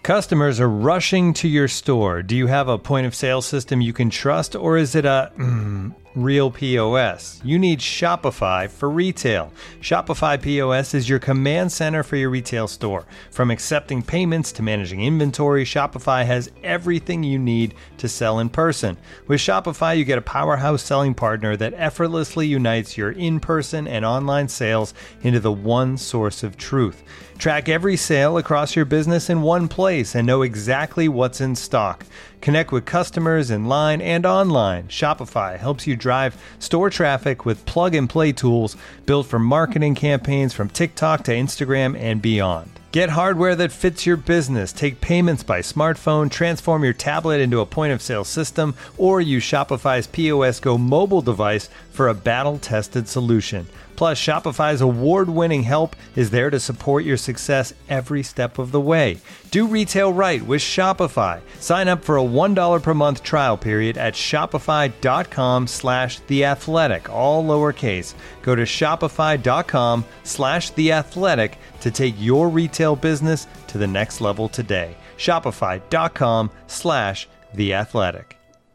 Customers are rushing to your store. Do you have a point of sale system you can trust, or is it a real POS? You need Shopify for retail. Shopify POS is your command center for your retail store. From accepting payments to managing inventory, Shopify has everything you need to sell in person. With Shopify, you get a powerhouse selling partner that effortlessly unites your in-person and online sales into the one source of truth. Track every sale across your business in one place and know exactly what's in stock. Connect with customers in line and online. Shopify helps you drive store traffic with plug-and-play tools built for marketing campaigns from TikTok to Instagram and beyond. Get hardware that fits your business. Take payments by smartphone, transform your tablet into a point-of-sale system, or use Shopify's POS Go mobile device for a battle-tested solution. Plus, Shopify's award-winning help is there to support your success every step of the way. Do retail right with Shopify. Sign up for a $1 per month trial period at shopify.com/theathletic, all lowercase. Go to shopify.com/theathletic to take your retail business to the next level today. Shopify.com/theathletic.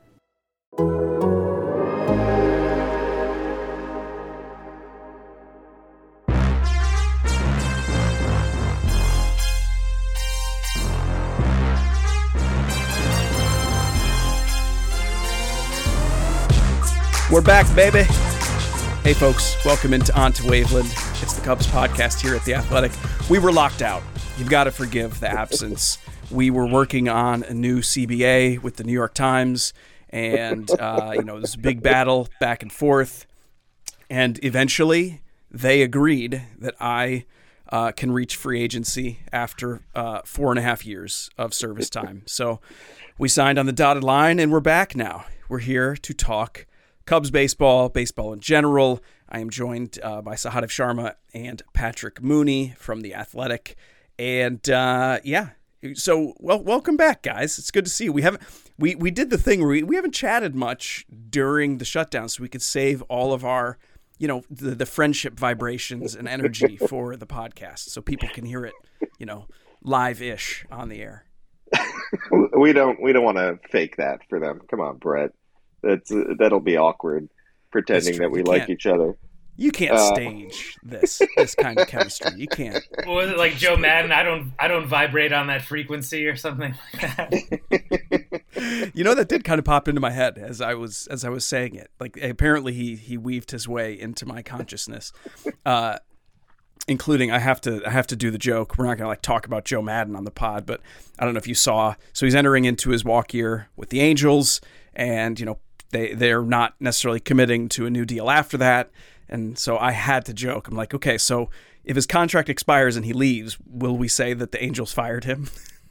We're back, baby. Hey, folks. Welcome into On to Waveland. It's the Cubs podcast here at The Athletic. We were locked out. You've got to forgive the absence. We were working on a new CBA with the New York Times, and, there's a big battle back and forth. And eventually, they agreed that I can reach free agency after 4.5 years of service time. So we signed on the dotted line, and we're back now. We're here to talk Cubs baseball in general. I am joined by Sahadev Sharma and Patrick Mooney from The Athletic. And so welcome back, guys. It's good to see you. We did the thing where we haven't chatted much during the shutdown, so we could save all of our, the friendship vibrations and energy for the podcast, so people can hear it, live-ish on the air. We don't want to fake that for them. Come on, Brett. That'll be awkward, pretending that we like each other. You can't stage this kind of chemistry. You can't. What was it, like Joe Madden? I don't vibrate on that frequency or something like that. That did kind of pop into my head as I was saying it. Like, apparently he weaved his way into my consciousness, including I have to do the joke. We're not gonna talk about Joe Madden on the pod, but I don't know if you saw. So he's entering into his walk year with the Angels, and they're not necessarily committing to a new deal after that. And so I had to joke. I'm like, okay, so if his contract expires and he leaves, will we say that the Angels fired him?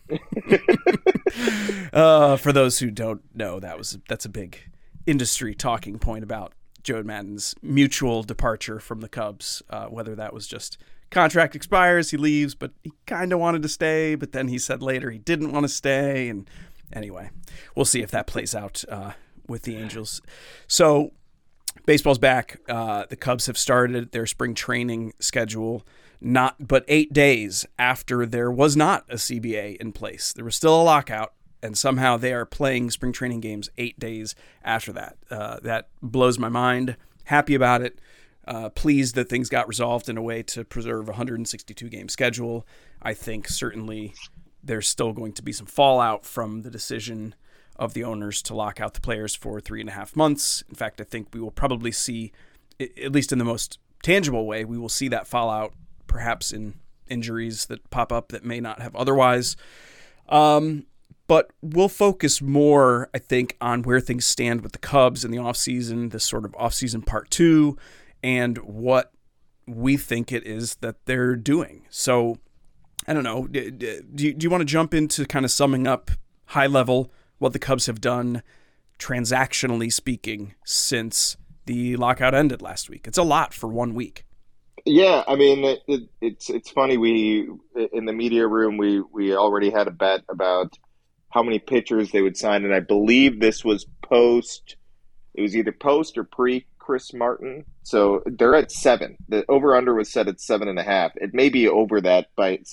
For those who don't know, that's a big industry talking point about Joe Madden's mutual departure from the Cubs, whether that was just contract expires, he leaves, but he kind of wanted to stay, but then he said later he didn't want to stay. And anyway, we'll see if that plays out with the Angels. So baseball's back. The Cubs have started their spring training schedule not but 8 days after there was not a CBA in place. There was still a lockout, and somehow they are playing spring training games 8 days after that. That blows my mind. Happy about it. Pleased that things got resolved in a way to preserve a 162-game schedule. I think certainly there's still going to be some fallout from the decision of the owners to lock out the players for 3.5 months. In fact, I think we will probably see, at least in the most tangible way, we will see that fallout perhaps in injuries that pop up that may not have otherwise. But we'll focus more, I think, on where things stand with the Cubs in the offseason, this sort of offseason part 2, and what we think it is that they're doing. So, I don't know, do you want to jump into kind of summing up high level what the Cubs have done transactionally speaking since the lockout ended last week? It's a lot for 1 week. Yeah, I mean, it's funny. We in the media room we already had a bet about how many pitchers they would sign, and I believe this was post. It was either post or pre Chris Martin. So they're at 7. The over under was set at 7.5. It may be over that since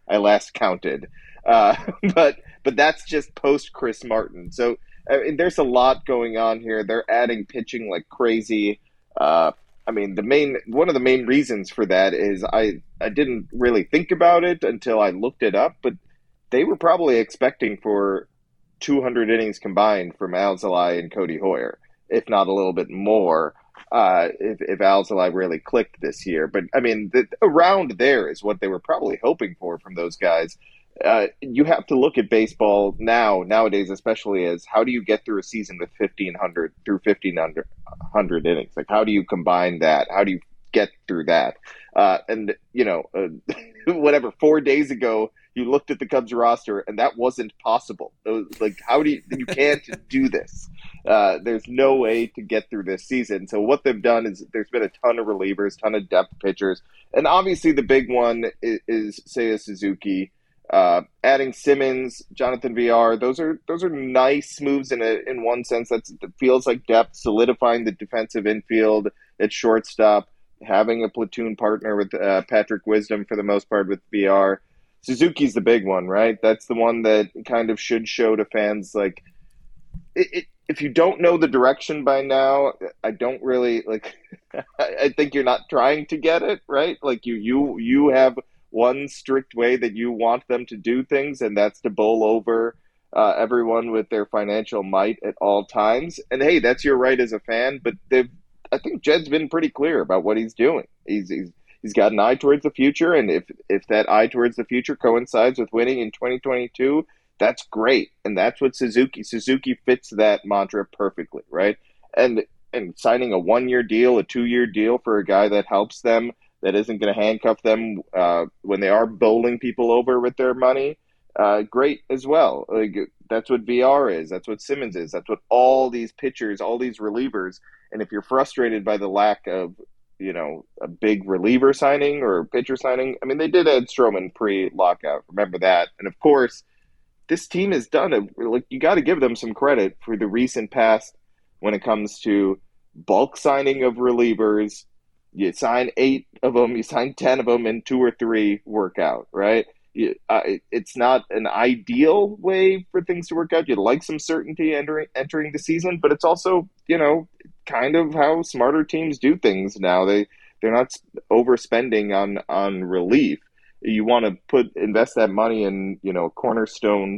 I last counted. Uh, but that's just post Chris Martin. So there's a lot going on here. They're adding pitching like crazy. I mean, one of the main reasons for that is I didn't really think about it until I looked it up, but they were probably expecting for 200 innings combined from Alzolay and Cody Hoyer, if not a little bit more, if Alzolay really clicked this year. But I mean, around there is what they were probably hoping for from those guys. You have to look at baseball nowadays, especially as how do you get through a season with 1,500 innings? Like, how do you combine that? How do you get through that? And whatever, 4 days ago, you looked at the Cubs roster and that wasn't possible. It was like, you can't do this. There's no way to get through this season. So what they've done is there's been a ton of relievers, ton of depth pitchers. And obviously the big one is Seiya Suzuki. Adding Simmons, Jonathan VR, those are nice moves in one sense. That feels like depth, solidifying the defensive infield at shortstop, having a platoon partner with Patrick Wisdom for the most part with VR. Suzuki's the big one, right? That's the one that kind of should show to fans like if you don't know the direction by now, I don't really like. I think you're not trying to get it right. Like you have one strict way that you want them to do things, and that's to bowl over everyone with their financial might at all times. And hey, that's your right as a fan, but I think Jed's been pretty clear about what he's doing. He's got an eye towards the future, and if that eye towards the future coincides with winning in 2022, that's great. And that's what Suzuki fits that mantra perfectly, right? And signing a 1-year deal, a 2-year deal for a guy that helps them, that isn't going to handcuff them when they are bowling people over with their money, great as well. Like, that's what VR is. That's what Simmons is. That's what all these pitchers, all these relievers. And if you're frustrated by the lack of, a big reliever signing or pitcher signing, I mean, they did add Stroman pre-lockout. Remember that. And of course, this team has done you got to give them some credit for the recent past when it comes to bulk signing of relievers. You sign 8 of them, you sign 10 of them, and 2 or 3 work out, right? It's not an ideal way for things to work out. You'd like some certainty entering the season, but it's also, kind of how smarter teams do things now. They're not overspending on relief. You want to invest that money in, cornerstone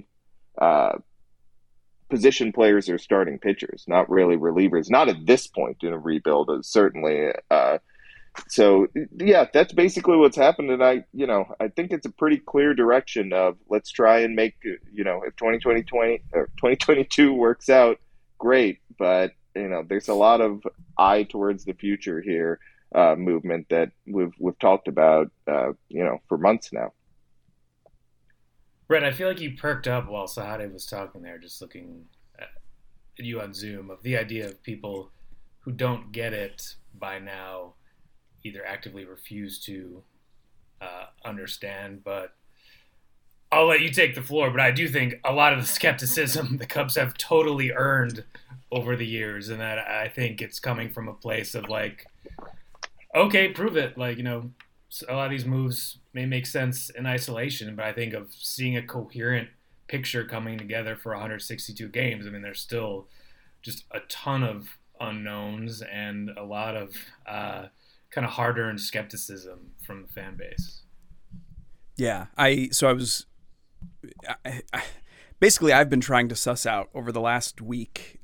position players or starting pitchers, not really relievers. Not at this point in a rebuild, certainly. So yeah, that's basically what's happened, and I think it's a pretty clear direction of let's try and make if 2020 or 2022 works out, great, but there's a lot of eye towards the future here movement that we've talked about for months now. Brett, I feel like you perked up while Sahade was talking there, just looking at you on Zoom, of the idea of people who don't get it by now either actively refuse to understand. But I'll let you take the floor. But I do think a lot of the skepticism the Cubs have totally earned over the years, and that I think it's coming from a place of like, okay, prove it. Like, a lot of these moves may make sense in isolation, but I think of seeing a coherent picture coming together for 162 games. I mean, there's still just a ton of unknowns and a lot of kind of hard-earned skepticism from the fan base. Yeah, basically I've been trying to suss out over the last week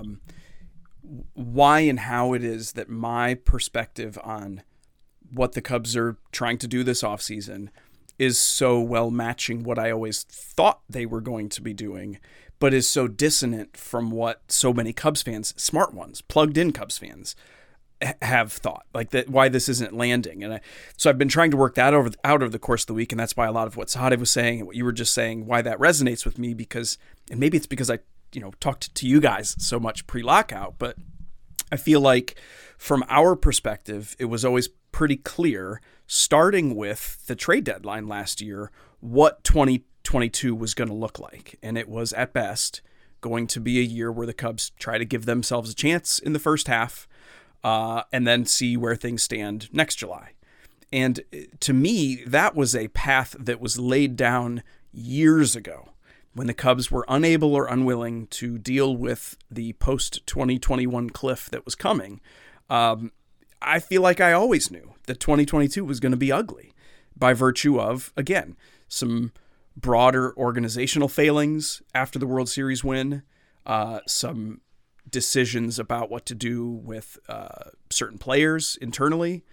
why and how it is that my perspective on what the Cubs are trying to do this offseason is so well matching what I always thought they were going to be doing, but is so dissonant from what so many Cubs fans, smart ones, plugged in Cubs fans, have thought, like that, why this isn't landing. And so I've been trying to work that out over the course of the week. And that's why a lot of what Sahade was saying and what you were just saying, why that resonates with me, and maybe it's because I, talked to you guys so much pre-lockout, but I feel like from our perspective, it was always pretty clear, starting with the trade deadline last year, what 2022 was going to look like. And it was at best going to be a year where the Cubs try to give themselves a chance in the first half, and then see where things stand next July. And to me, that was a path that was laid down years ago when the Cubs were unable or unwilling to deal with the post-2021 cliff that was coming. I feel like I always knew that 2022 was going to be ugly by virtue of, again, some broader organizational failings after the World Series win, some decisions about what to do with certain players internally,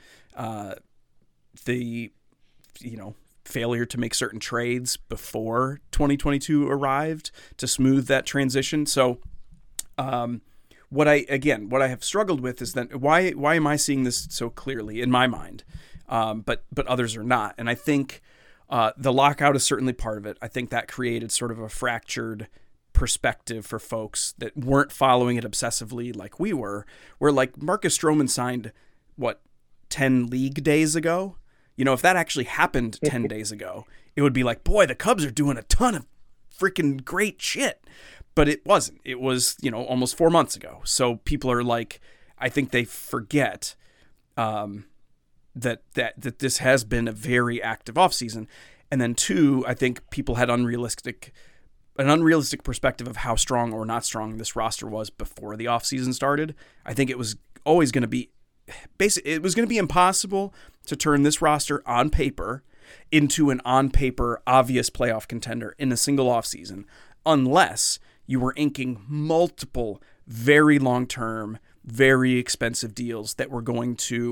the failure to make certain trades before 2022 arrived to smooth that transition. So what I have struggled with is that why am I seeing this so clearly in my mind, but others are not? And I think the lockout is certainly part of it. I think that created sort of a fractured perspective for folks that weren't following it obsessively like we were, where like Marcus Stroman signed 10 league days ago. If that actually happened 10 days ago, it would be like, boy, the Cubs are doing a ton of freaking great shit. But it wasn't. It was, almost 4 months ago. So people are like, I think they forget that this has been a very active offseason. And then two, I think people had an unrealistic perspective of how strong or not strong this roster was before the offseason started. I think it was always going to be it was going to be impossible to turn this roster on paper into an on paper obvious playoff contender in a single offseason unless you were inking multiple very long-term, very expensive deals that were going to,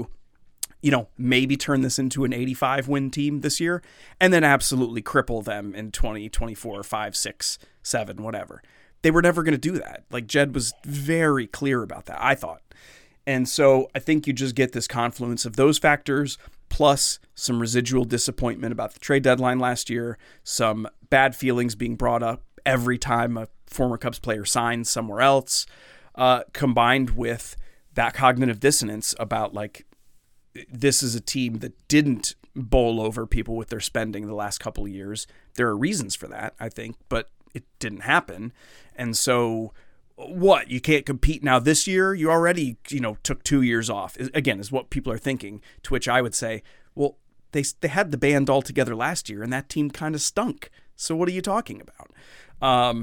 maybe turn this into an 85-win team this year and then absolutely cripple them in 2024, 5, 6, 7, whatever. They were never going to do that. Like Jed was very clear about that, I thought. And so I think you just get this confluence of those factors, plus some residual disappointment about the trade deadline last year, some bad feelings being brought up every time a former Cubs player signs somewhere else, combined with that cognitive dissonance about like, this is a team that didn't bowl over people with their spending the last couple of years. There are reasons for that, I think, but it didn't happen. And so what, you can't compete now this year? You already, took 2 years off, again, is what people are thinking, to which I would say, well, they had the band all together last year and that team kind of stunk. So what are you talking about?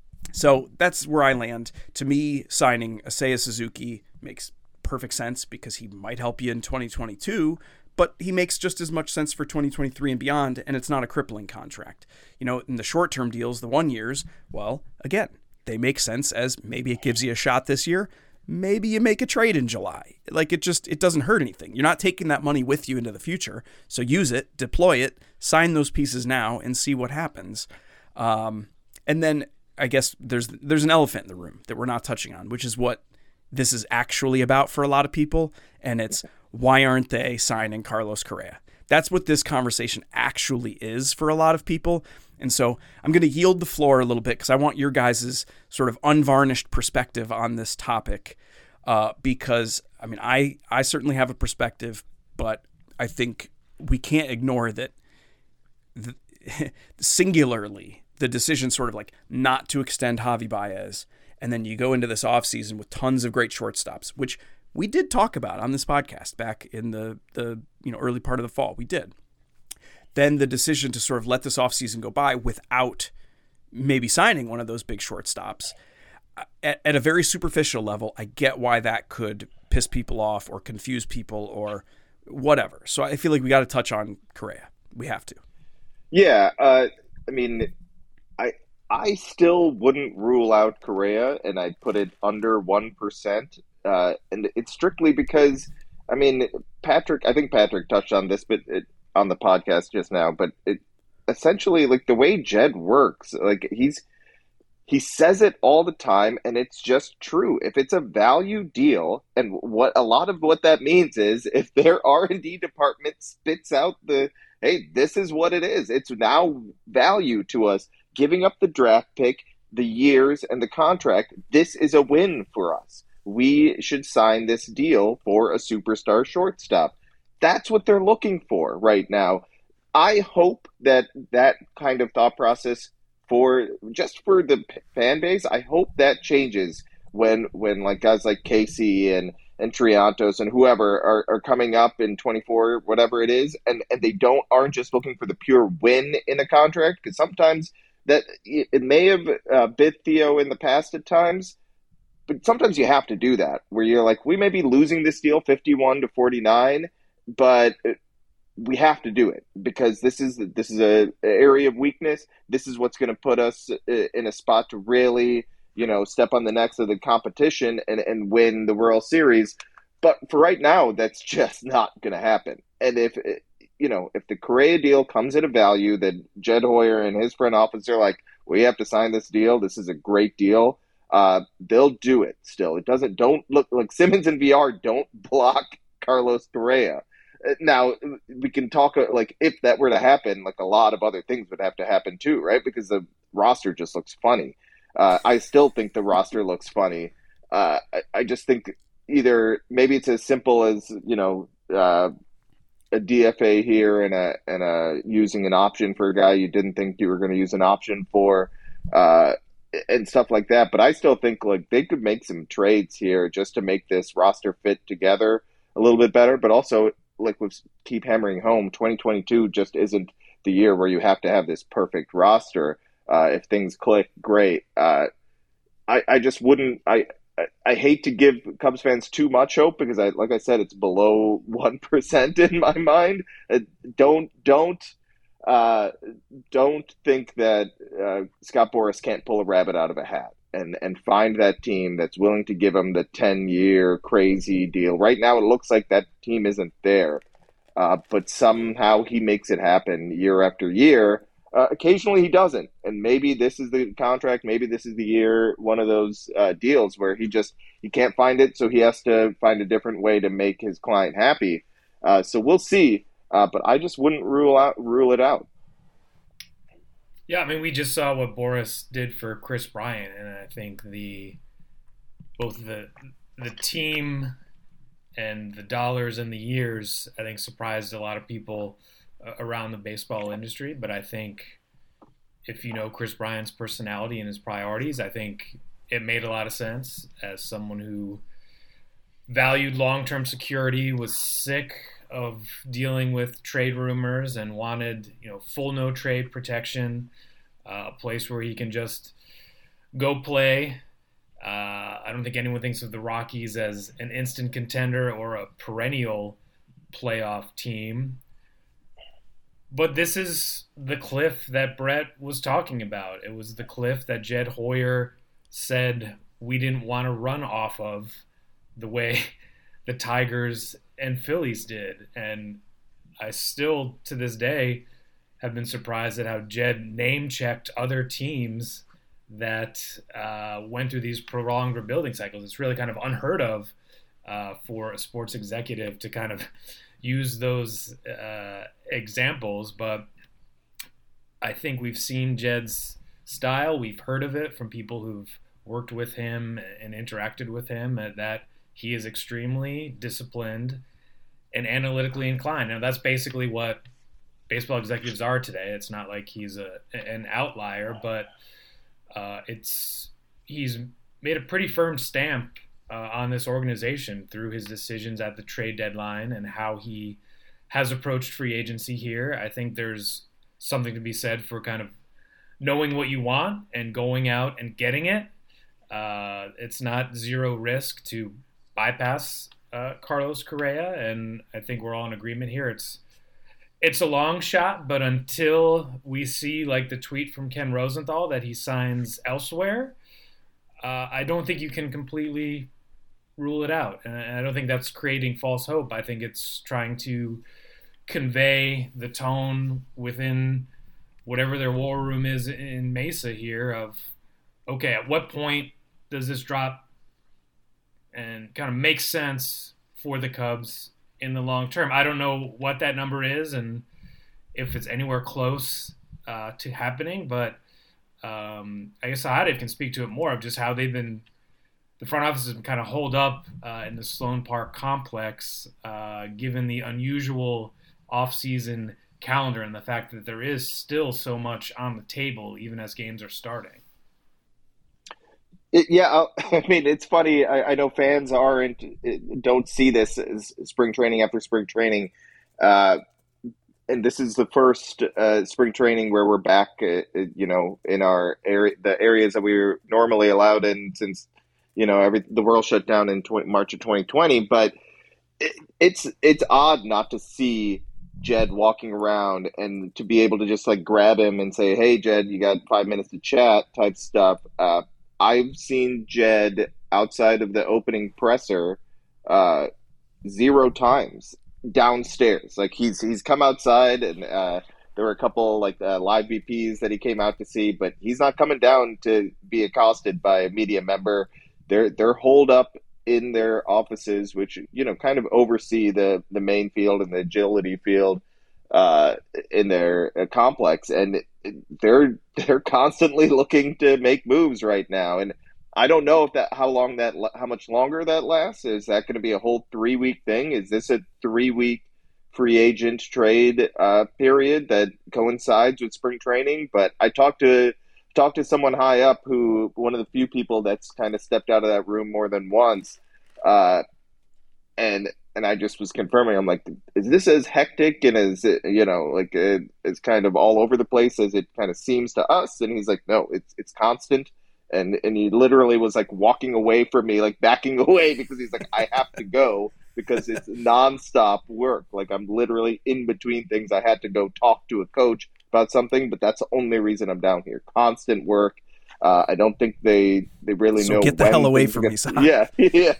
So that's where I land. To me, signing Seiya Suzuki makes perfect sense because he might help you in 2022, but he makes just as much sense for 2023 and beyond, and it's not a crippling contract. In the short-term deals, the 1 years, well, again, they make sense as maybe it gives you a shot this year. Maybe you make a trade in July. Like it doesn't hurt anything. You're not taking that money with you into the future. So use it, deploy it, sign those pieces now and see what happens. And then I guess there's an elephant in the room that we're not touching on, which is what this is actually about for a lot of people. And it's why aren't they signing Carlos Correa? That's what this conversation actually is for a lot of people. And so I'm going to yield the floor a little bit because I want your guys' sort of unvarnished perspective on this topic. Because, I certainly have a perspective, but I think we can't ignore that singularly the decision sort of like not to extend Javi Baez. And then you go into this offseason with tons of great shortstops, which we did talk about on this podcast back in the early part of the fall. We did. Then the decision to sort of let this offseason go by without maybe signing one of those big shortstops. At a very superficial level, I get why that could piss people off or confuse people or whatever. So I feel like we got to touch on Correa. We have to. Yeah. I still wouldn't rule out Correa, and I'd put it under 1%. And it's strictly because, I think Patrick touched on this on the podcast just now, but it essentially, like, the way Jed works, like, he says it all the time, and it's just true. If it's a value deal, and a lot of what that means is if their R&D department spits out hey, this is what it is. It's now value to us. Giving up the draft pick, the years, and the contract, this is a win for us. We should sign this deal for a superstar shortstop. That's what they're looking for right now. I hope that kind of thought process for the fan base, I hope that changes when like guys like Casey and and Triantos and whoever are coming up in 24, whatever it is, and they aren't just looking for the pure win in a contract, because sometimes that it may have bit Theo in the past at times, but sometimes you have to do that where you're like, we may be losing this deal 51-49, but we have to do it because this is a area of weakness. This is what's going to put us in a spot to really, step on the necks of the competition and win the World Series. But for right now, that's just not going to happen. And if the Correa deal comes at a value that Jed Hoyer and his front office are like, we have to sign this deal, this is a great deal, they'll do it still. Don't look like Simmons and VR don't block Carlos Correa. Now, we can talk like if that were to happen, like a lot of other things would have to happen too, right? Because the roster just looks funny. I still think the roster looks funny. I just think either maybe it's as simple as, a DFA here and a using an option for a guy you didn't think you were going to use an option for, and stuff like that. But I still think like they could make some trades here just to make this roster fit together a little bit better. But also, like we keep hammering home, 2022 just isn't the year where you have to have this perfect roster. If things click, great. I just wouldn't. I hate to give Cubs fans too much hope because, like I said, it's below 1% in my mind. Don't think that Scott Boras can't pull a rabbit out of a hat and find that team that's willing to give him the 10-year crazy deal. Right now, it looks like that team isn't there, but somehow he makes it happen year after year. Occasionally he doesn't, and maybe this is the contract, maybe this is the year, one of those deals where he can't find it, so he has to find a different way to make his client happy. So we'll see, but I just wouldn't rule it out. Yeah, I mean, we just saw what Boras did for Chris Bryant, and I think both the team and the dollars and the years, I think, surprised a lot of people around the baseball industry. But I think if you know Chris Bryant's personality and his priorities, I think it made a lot of sense as someone who valued long-term security, was sick of dealing with trade rumors and wanted, full no trade protection, a place where he can just go play. I don't think anyone thinks of the Rockies as an instant contender or a perennial playoff team. But this is the cliff that Brett was talking about. It was the cliff that Jed Hoyer said we didn't want to run off of the way the Tigers and Phillies did. And I still, to this day, have been surprised at how Jed name-checked other teams that went through these prolonged rebuilding cycles. It's really kind of unheard of for a sports executive to kind of use those examples, but I think we've seen Jed's style. We've heard of it from people who've worked with him and interacted with him, that he is extremely disciplined and analytically inclined. Now, that's basically what baseball executives are today. It's not like he's an outlier, but he's made a pretty firm stamp on this organization through his decisions at the trade deadline and how he has approached free agency here. I think there's something to be said for kind of knowing what you want and going out and getting it. It's not zero risk to bypass Carlos Correa, and I think we're all in agreement here. It's a long shot, but until we see, like the tweet from Ken Rosenthal, that he signs elsewhere, I don't think you can completely rule it out. And I don't think that's creating false hope. I think it's trying to convey the tone within whatever their war room is in Mesa here of, okay, at what point does this drop and kind of make sense for the Cubs in the long term? I don't know what that number is and if it's anywhere close to happening, but I guess Sahadev can speak to it more of just how they've been, the front office has been kind of holed up in the Sloan Park complex, given the unusual off-season calendar and the fact that there is still so much on the table even as games are starting. I mean, it's funny. I know fans don't see this as spring training after spring training, uh, and this is the first spring training where we're back, in our area, the areas that we were normally allowed in since, the world shut down in March of 2020. But it's odd not to see Jed walking around and to be able to just like grab him and say, "Hey, Jed, you got 5 minutes to chat," type stuff. I've seen Jed outside of the opening presser uh, zero times downstairs. Like he's come outside, and there were a couple like live VPs that he came out to see, but he's not coming down to be accosted by a media member. They're holed up in their offices, which kind of oversee the main field and the agility field uh, in their complex, and they're constantly looking to make moves right now. And I don't know if how much longer that lasts. Is that going to be a whole 3 week thing? Is this a 3 week free agent trade period that coincides with spring training? But I talked to someone high up, who one of the few people that's kind of stepped out of that room more than once, uh, and I just was confirming. I'm like, is this as hectic and as it's kind of all over the place as it kind of seems to us? And he's like, no, it's constant. And he literally was like walking away from me, like backing away, because he's like, I have to go because it's nonstop work. Like I'm literally in between things. I had to go talk to a coach about something, but that's the only reason I'm down here. Constant work. I don't think they really So know. get the when hell away things from are me, gonna- Cy. Yeah, yeah.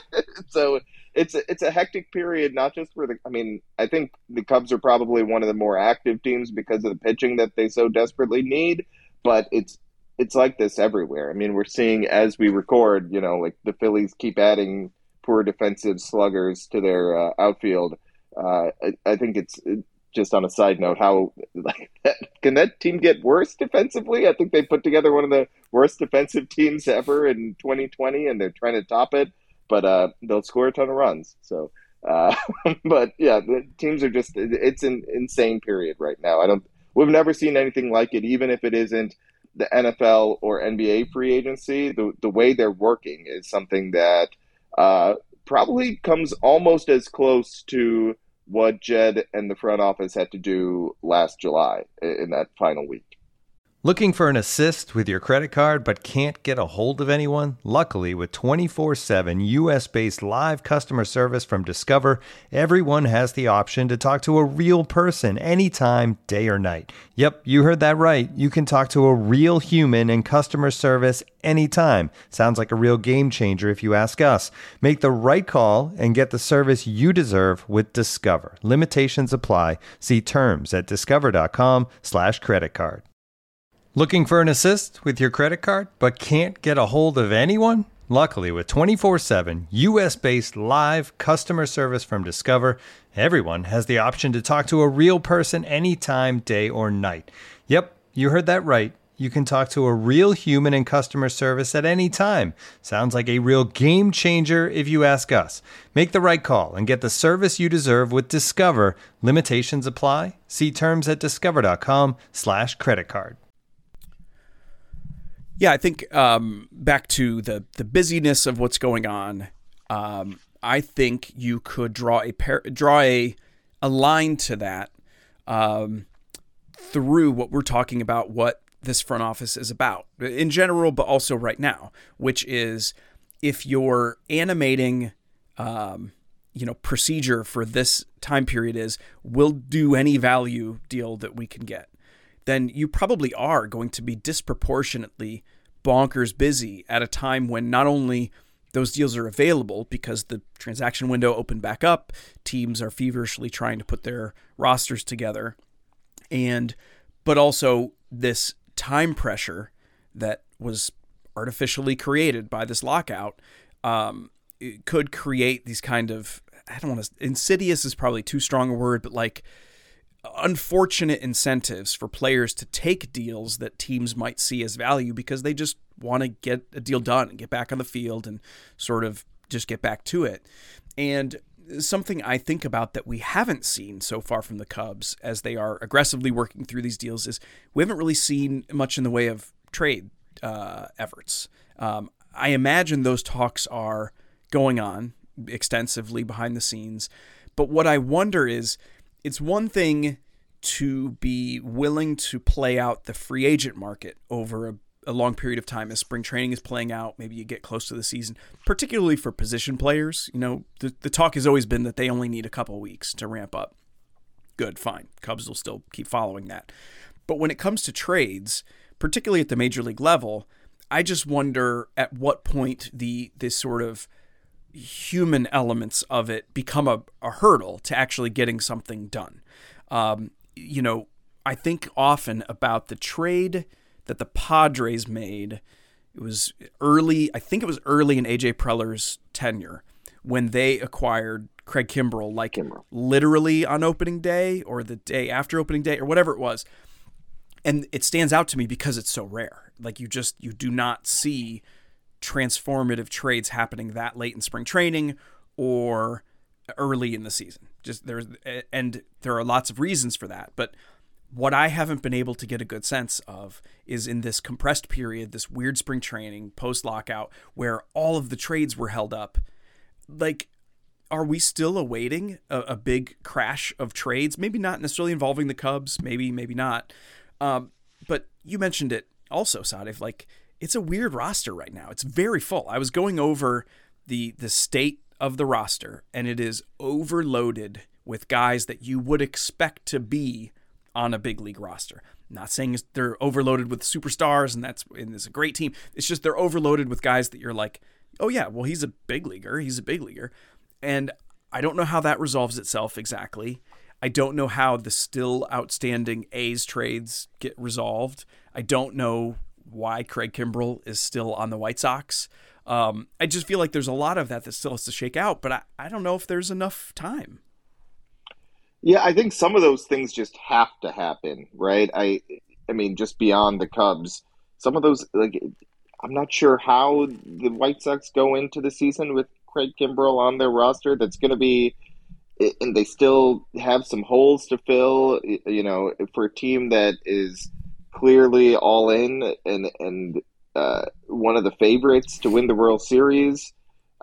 So it's a hectic period, not just for the. I mean, I think the Cubs are probably one of the more active teams because of the pitching that they so desperately need. But it's like this everywhere. I mean, we're seeing as we record, like the Phillies keep adding poor defensive sluggers to their outfield. I think it's just on a side note, how like can that team get worse defensively? I think they put together one of the worst defensive teams ever in 2020, and they're trying to top it, but they'll score a ton of runs. So, uh, but yeah, the teams are it's an insane period right now. We've never seen anything like it, even if it isn't the NFL or NBA free agency. The way they're working is something that probably comes almost as close to what Jed and the front office had to do last July in that final week. Looking for an assist with your credit card but can't get a hold of anyone? Luckily, with 24/7 US-based live customer service from Discover, everyone has the option to talk to a real person anytime, day or night. Yep, you heard that right. You can talk to a real human in customer service anytime. Sounds like a real game changer if you ask us. Make the right call and get the service you deserve with Discover. Limitations apply. See terms at discover.com/creditcard. Looking for an assist with your credit card but can't get a hold of anyone? Luckily, with 24/7 US-based live customer service from Discover, everyone has the option to talk to a real person anytime, day or night. Yep, you heard that right. You can talk to a real human in customer service at any time. Sounds like a real game changer if you ask us. Make the right call and get the service you deserve with Discover. Limitations apply. See terms at discover.com/creditcard. Yeah, I think back to the busyness of what's going on. I think you could draw a line to that through what we're talking about, what this front office is about in general, but also right now, which is if you're animating, procedure for this time period is we'll do any value deal that we can get, then you probably are going to be disproportionately bonkers busy at a time when not only those deals are available because the transaction window opened back up, teams are feverishly trying to put their rosters together, but also this time pressure that was artificially created by this lockout it could create these kind of, I don't want to, insidious is probably too strong a word, but like unfortunate incentives for players to take deals that teams might see as value because they just want to get a deal done and get back on the field and sort of just get back to it. And something I think about that we haven't seen so far from the Cubs as they are aggressively working through these deals is we haven't really seen much in the way of trade efforts. I imagine those talks are going on extensively behind the scenes. But what I wonder is, it's one thing to be willing to play out the free agent market over a long period of time as spring training is playing out. Maybe you get close to the season, particularly for position players. The talk has always been that they only need a couple of weeks to ramp up. Good, fine. Cubs will still keep following that. But when it comes to trades, particularly at the major league level, I just wonder at what point this sort of human elements of it become a hurdle to actually getting something done. I think often about the trade that the Padres made. It was early in AJ Preller's tenure when they acquired Craig Kimbrell, literally on opening day or the day after opening day or whatever it was. And it stands out to me because it's so rare. Like you do not see transformative trades happening that late in spring training or early in the season. And there are lots of reasons for that. But what I haven't been able to get a good sense of is in this compressed period, this weird spring training post-lockout where all of the trades were held up. Like, are we still awaiting a big crash of trades? Maybe not necessarily involving the Cubs, maybe not. But you mentioned it also, Sadif. Like, it's a weird roster right now. It's very full. I was going over the state of the roster, and it is overloaded with guys that you would expect to be on a big league roster. I'm not saying they're overloaded with superstars and it's a great team. It's just they're overloaded with guys that you're like, oh yeah, well he's a big leaguer. And I don't know how that resolves itself exactly. I don't know how the still outstanding A's trades get resolved. I don't know why Craig Kimbrell is still on the White Sox. I just feel like there's a lot of that still has to shake out, but I don't know if there's enough time. Yeah, I think some of those things just have to happen, right? I mean, just beyond the Cubs, some of those, like, I'm not sure how the White Sox go into the season with Craig Kimbrell on their roster. That's going to be, and they still have some holes to fill, for a team that is clearly all in and one of the favorites to win the World Series.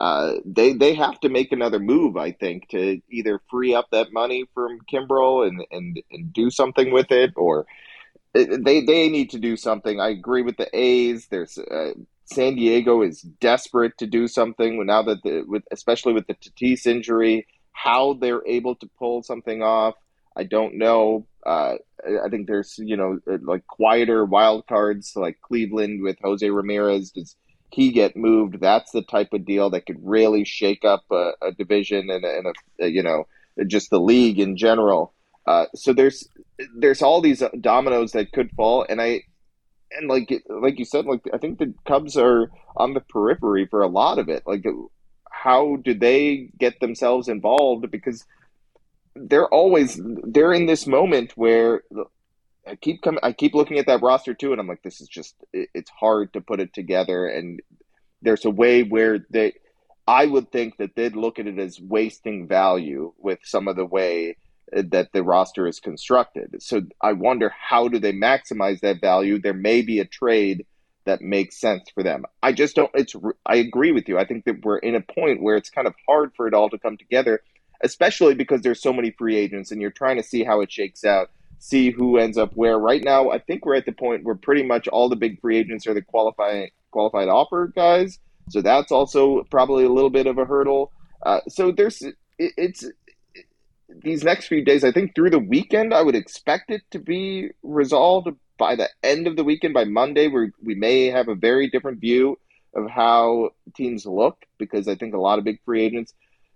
They have to make another move, I think, to either free up that money from Kimbrell and do something with it, or they need to do something. I agree with the A's. There's San Diego is desperate to do something now that especially with the Tatis injury. How they're able to pull something off, I don't know. I think there's like quieter wild cards like Cleveland with Jose Ramirez. Does he get moved? That's the type of deal that could really shake up a division and just the league in general. So there's all these dominoes that could fall, and like you said, like I think the Cubs are on the periphery for a lot of it. Like, how do they get themselves involved? Because they're in this moment where I keep looking at that roster too, and I'm like, this is just, it's hard to put it together. And there's a way where I would think that they'd look at it as wasting value with some of the way that the roster is constructed. So I wonder, how do they maximize that value? There may be a trade that makes sense for them. I just don't, I agree with you. I think that we're in a point where it's kind of hard for it all to come together, especially because there's so many free agents and you're trying to see how it shakes out, see who ends up where. Right now, I think we're at the point where pretty much all the big free agents are the qualified offer guys. So that's also probably a little bit of a hurdle. So it's these next few days, I think through the weekend, I would expect it to be resolved by the end of the weekend. By Monday, we may have a very different view of how teams look, because I think a lot of big free agents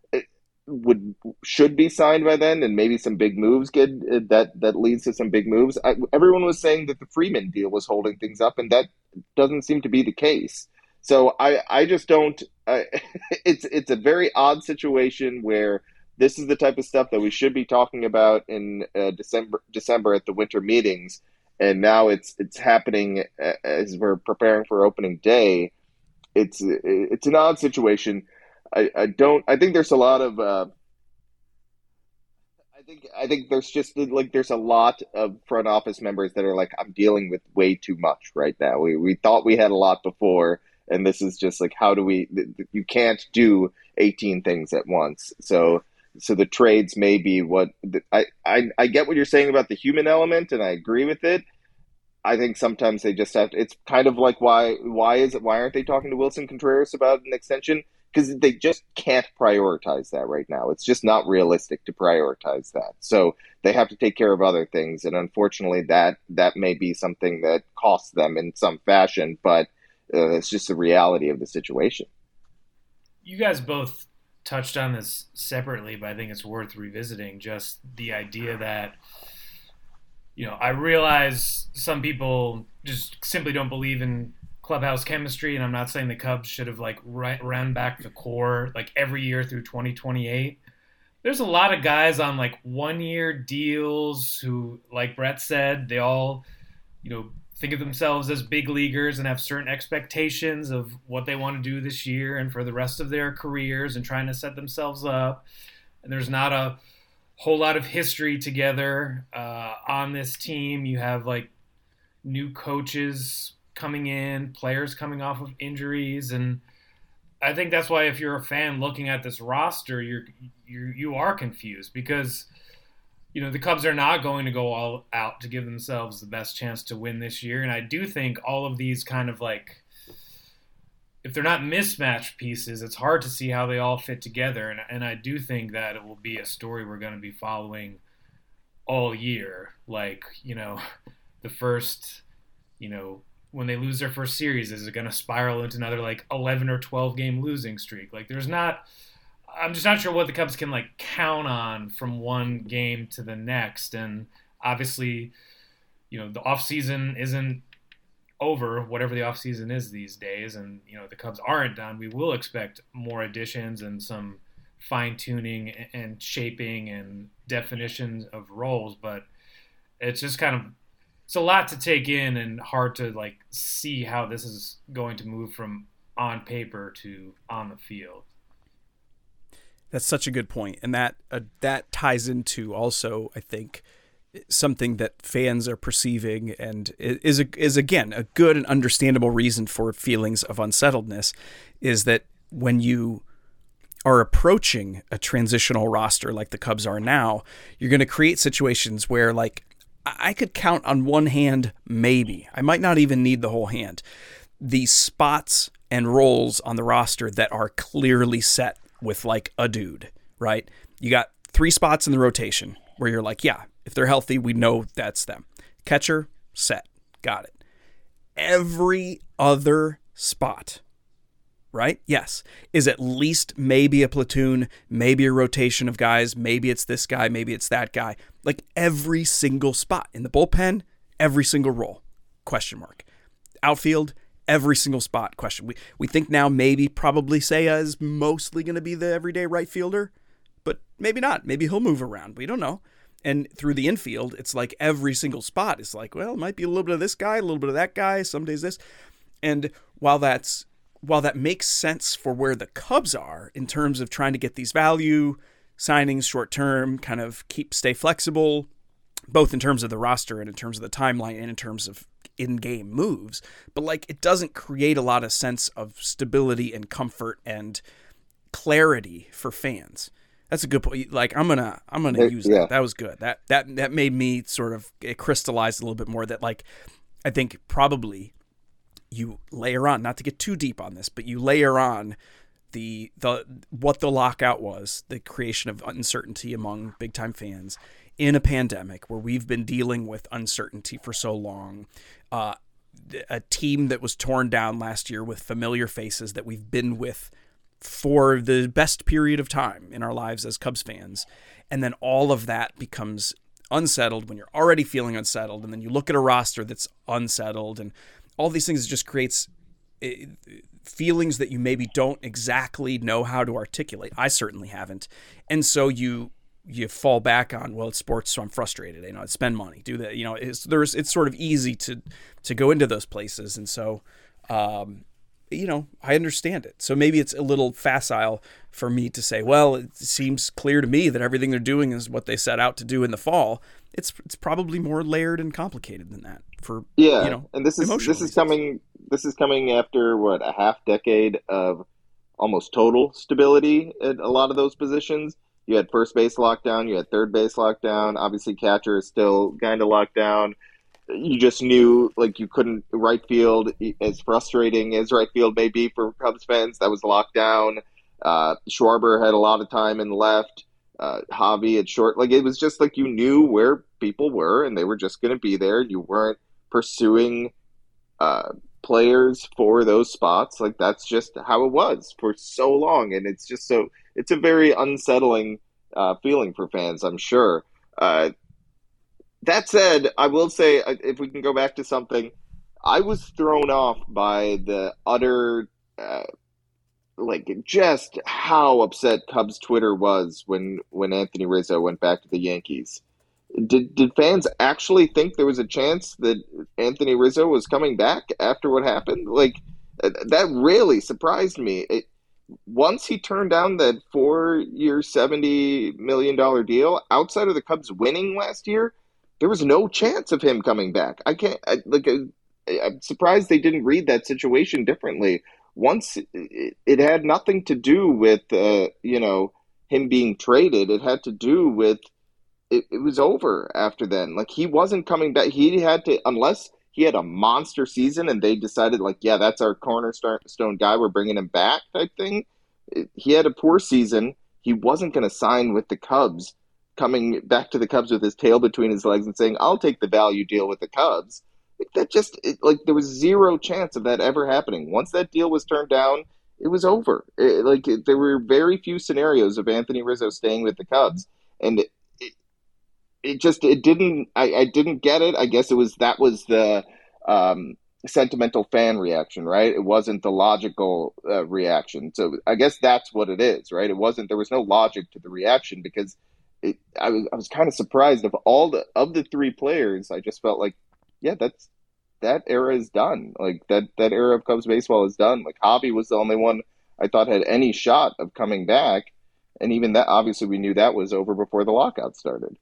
should be signed by then, and maybe some big moves that leads to some big moves. Everyone was saying that the Freeman deal was holding things up, and that doesn't seem to be the case. So I just don't. It's a very odd situation where this is the type of stuff that we should be talking about in December at the winter meetings, and now it's happening as we're preparing for opening day. It's an odd situation. I think there's a lot of. I think there's just there's a lot of front office members that are like, I'm dealing with way too much right now. We thought we had a lot before, And this is just like, how do we, you can't do 18 things at once. So the trades may be what I get what you're saying about the human element, and I agree with it. I think sometimes they just have to, it's kind of like, why aren't they talking to Wilson Contreras about an extension? Because they just can't prioritize that right now. It's just not realistic to prioritize that. So they have to take care of other things. And unfortunately, that may be something that costs them in some fashion, but it's just the reality of the situation. You guys both touched on this separately, but I think it's worth revisiting, just the idea that, I realize some people just simply don't believe in clubhouse chemistry, and I'm not saying the Cubs should have ran back the core every year through 2028. There's a lot of guys on 1-year deals who, like Brett said, they all, think of themselves as big leaguers and have certain expectations of what they want to do this year and for the rest of their careers and trying to set themselves up. And there's not a whole lot of history together on this team. You have new coaches coming in, players coming off of injuries, and I think that's why if you're a fan looking at this roster, you are confused because the Cubs are not going to go all out to give themselves the best chance to win this year. And I do think all of these kind of if they're not mismatched pieces, it's hard to see how they all fit together. And I do think that it will be a story we're going to be following all year. The first, when they lose their first series, is it going to spiral into another 11 or 12 game losing streak? I'm just not sure what the Cubs can count on from one game to the next. And obviously, the offseason isn't over, whatever the offseason is these days. And, the Cubs aren't done. We will expect more additions and some fine tuning and shaping and definitions of roles. But it's just it's a lot to take in and hard to see how this is going to move from on paper to on the field. That's such a good point. And that ties into also, I think, something that fans are perceiving and is again, a good and understandable reason for feelings of unsettledness, is that when you are approaching a transitional roster like the Cubs are now, you're going to create situations where I could count on one hand, maybe. I might not even need the whole hand. The spots and roles on the roster that are clearly set with a dude, right? You got 3 spots in the rotation where you're yeah, if they're healthy, we know that's them. Catcher, set, got it. Every other spot, right? Yes, is at least maybe a platoon, maybe a rotation of guys, maybe it's this guy, maybe it's that guy. Every single spot in the bullpen, every single role, question mark. Outfield, every single spot, question. We think now maybe probably Seiya is mostly going to be the everyday right fielder, but maybe not. Maybe he'll move around. We don't know. And through the infield, it's every single spot is well, it might be a little bit of this guy, a little bit of that guy, some days this. And while that makes sense for where the Cubs are in terms of trying to get these value signings short term, kind of stay flexible, both in terms of the roster and in terms of the timeline and in terms of in-game moves, but it doesn't create a lot of sense of stability and comfort and clarity for fans. That's a good point. I'm gonna use that. That was good. That made me sort of, it crystallized a little bit more that I think probably you layer on, not to get too deep on this, but you layer on the what the lockout was, the creation of uncertainty among big time fans in a pandemic where we've been dealing with uncertainty for so long, a team that was torn down last year with familiar faces that we've been with for the best period of time in our lives as Cubs fans. And then all of that becomes unsettled when you're already feeling unsettled. And then you look at a roster that's unsettled, and all these things just creates feelings that you maybe don't exactly know how to articulate. I certainly haven't. And so you fall back on, well, it's sports, so I'm frustrated. I spend money, do that. It's sort of easy to go into those places. And so, I understand it. So maybe it's a little facile for me to say, well, it seems clear to me that everything they're doing is what they set out to do in the fall. It's probably more layered and complicated than that. And this is coming this is coming after what, a half decade of almost total stability at a lot of those positions. You had first base lockdown, you had third base lockdown. Obviously, catcher is still kind of locked down. You just knew like you couldn't right field, as frustrating as right field may be for Cubs fans. That was locked down. Schwarber had a lot of time in left. Javi at short. Like it was just like you knew where people were, and they were just going to be there. You weren't pursuing players for those spots. Like that's just how it was for so long, and it's just so it's a very unsettling feeling for fans, I'm sure. That said, I will say, if we can go back to something, I was thrown off by the utter, like, just how upset Cubs Twitter was when Anthony Rizzo went back to the Yankees. Did fans actually think there was a chance that Anthony Rizzo was coming back after what happened? Like, that really surprised me. Once he turned down that 4-year, $70 million deal, outside of the Cubs winning last year, there was no chance of him coming back. I'm surprised they didn't read that situation differently. Once it had nothing to do with him being traded. It had to do with it was over after then. Like he wasn't coming back. He had to, unless he had a monster season and they decided like, yeah, that's our cornerstone guy, we're bringing him back type thing. He had a poor season. He wasn't going to sign with the Cubs, coming back to the Cubs with his tail between his legs and saying, I'll take the value deal with the Cubs. There was zero chance of that ever happening. Once that deal was turned down, it was over. There were very few scenarios of Anthony Rizzo staying with the Cubs. And I didn't get it. I guess that was the sentimental fan reaction, right? It wasn't the logical reaction. So I guess that's what it is, right? There was no logic to the reaction because I was kind of surprised of the three players. I just felt like, yeah, that era is done. Like that era of Cubs baseball is done. Like Javi was the only one I thought had any shot of coming back. And even that, obviously we knew that was over before the lockout started.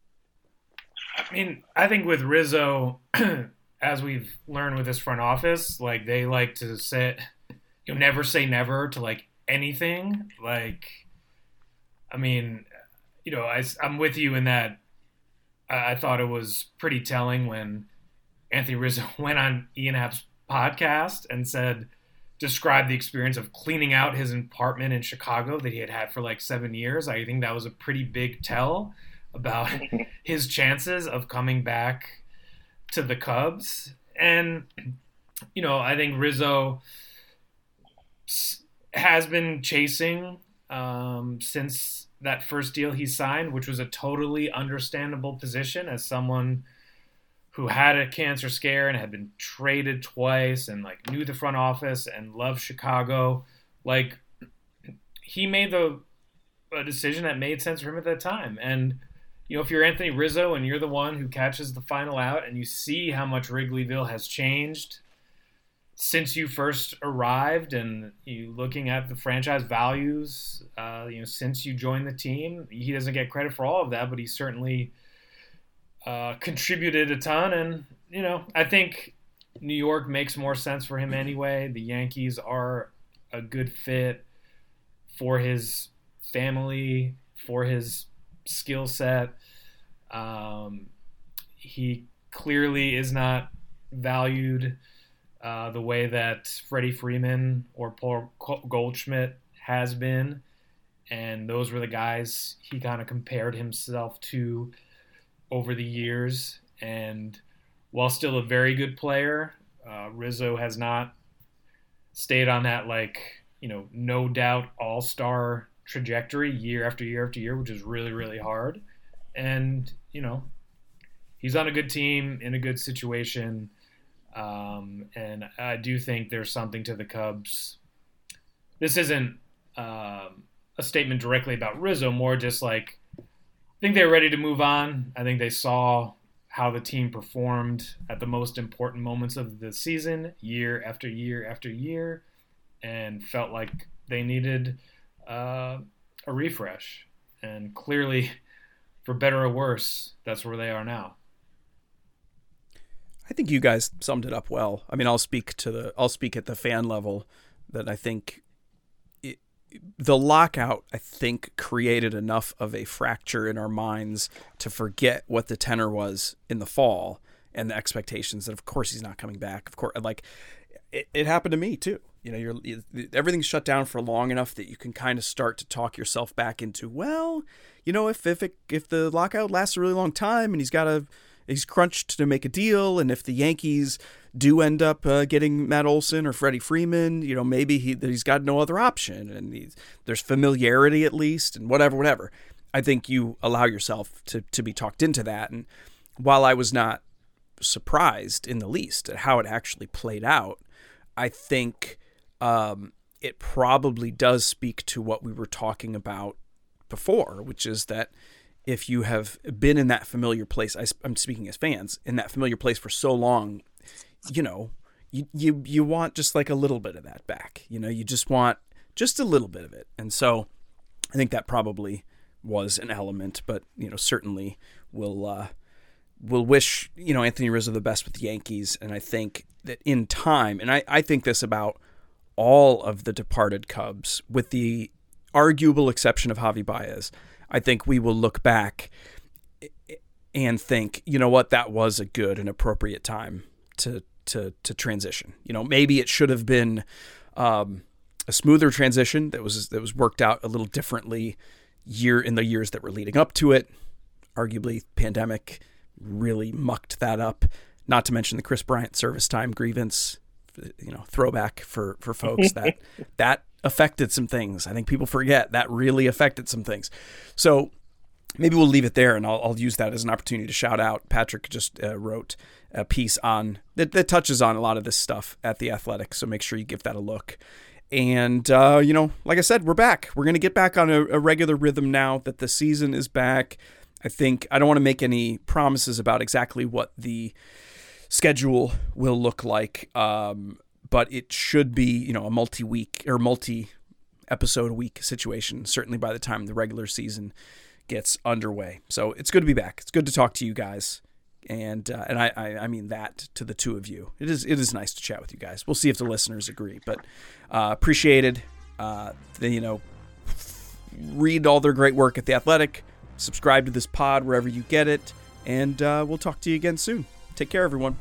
I mean, I think with Rizzo, as we've learned with this front office, like they like to say, never say never to like anything. Like, I mean, I'm with you in that. I thought it was pretty telling when Anthony Rizzo went on Ian Happ's podcast and described the experience of cleaning out his apartment in Chicago that he had for like 7 years. I think that was a pretty big tell about his chances of coming back to the Cubs. And, I think Rizzo has been chasing since that first deal he signed, which was a totally understandable position as someone who had a cancer scare and had been traded twice and like knew the front office and loved Chicago. Like he made a decision that made sense for him at that time. And, if you're Anthony Rizzo and you're the one who catches the final out and you see how much Wrigleyville has changed since you first arrived and you looking at the franchise values, since you joined the team, he doesn't get credit for all of that, but he certainly contributed a ton. And, I think New York makes more sense for him anyway. The Yankees are a good fit for his family, for his skill set. He clearly is not valued the way that Freddie Freeman or Paul Goldschmidt has been. And those were the guys he kind of compared himself to over the years. And while still a very good player, Rizzo has not stayed on that no doubt all-star trajectory year after year after year, which is really, really hard. And, he's on a good team in a good situation. And I do think there's something to the Cubs. This isn't a statement directly about Rizzo, more just like, I think they're ready to move on. I think they saw how the team performed at the most important moments of the season, year after year after year, and felt like they needed a refresh. And clearly, for better or worse, that's where they are now. I think you guys summed it up well. I mean, I'll speak at the fan level that I think the lockout, I think, created enough of a fracture in our minds to forget what the tenor was in the fall and the expectations that, of course, he's not coming back. Of course, like it happened to me too. You know, everything's shut down for long enough that you can kind of start to talk yourself back into, well, you know, if the lockout lasts a really long time and he's crunched to make a deal, and if the Yankees do end up getting Matt Olson or Freddie Freeman, you know, maybe he's got no other option, and there's familiarity at least, and whatever. I think you allow yourself to be talked into that. And while I was not surprised in the least at how it actually played out, I think it probably does speak to what we were talking about before, which is that if you have been in that familiar place, I'm speaking as fans, in that familiar place for so long, you know, you want just like a little bit of that back. You know, you just want just a little bit of it. And so I think that probably was an element, but, you know, certainly we'll wish, you know, Anthony Rizzo the best with the Yankees. And I think that in time, and I think this about all of the departed Cubs, with the arguable exception of Javi Baez, I think we will look back and think, you know what, that was a good and appropriate time to transition. You know, maybe it should have been a smoother transition that was worked out a little differently in the years that were leading up to it. Arguably, pandemic really mucked that up. Not to mention the Chris Bryant service time grievance, you know, throwback for folks that affected some things. I think people forget that really affected some things. So maybe we'll leave it there, and I'll use that as an opportunity to shout out. Patrick just wrote a piece on that touches on a lot of this stuff at The Athletic, so make sure you give that a look. And, you know, like I said, we're back. We're going to get back on a regular rhythm now that the season is back. I think I don't want to make any promises about exactly what the schedule will look like, but it should be, you know, a multi-week or multi-episode a week situation, certainly by the time the regular season gets underway. So it's good to be back. It's good to talk to you guys. And I mean that to the two of you. It is nice to chat with you guys. We'll see if the listeners agree, but appreciated. You know, read all their great work at The Athletic. Subscribe to this pod wherever you get it, and we'll talk to you again soon. Take care, everyone.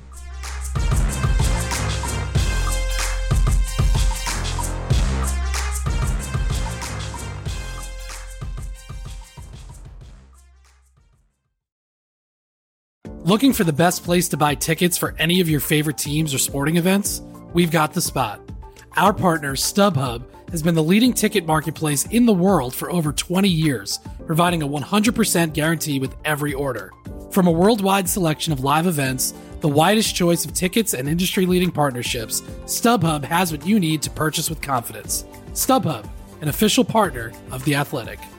Looking for the best place to buy tickets for any of your favorite teams or sporting events? We've got the spot. Our partner, StubHub, has been the leading ticket marketplace in the world for over 20 years, providing a 100% guarantee with every order. From a worldwide selection of live events, the widest choice of tickets, and industry-leading partnerships, StubHub has what you need to purchase with confidence. StubHub, an official partner of The Athletic.